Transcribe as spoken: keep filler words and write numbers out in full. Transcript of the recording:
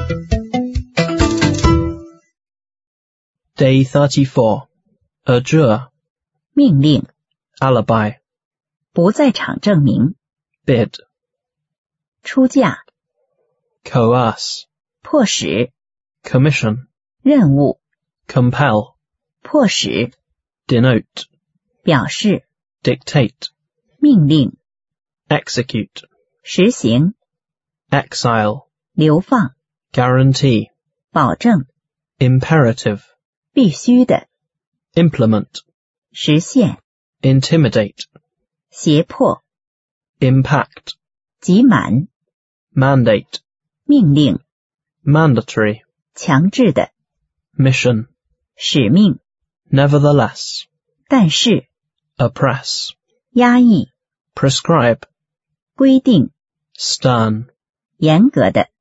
Day thirty-four. Adjure. 命令 Alibi. 不在场证明 Bid. 出价 Coerce. 迫使 Commission. 任务 Compel. 迫使 Denote. 表示 Dictate. 命令 Execute. 实行 Exile. 流放 Guarantee. 保证 Imperative. 必须的 Implement. 实现 Intimidate. 胁迫 Impact. 集满 Mandate. 命令 Mandatory. 强制的 Mission. 使命 Nevertheless. 但是 Oppress. 压抑 Prescribe. 规定 Stern. 严格的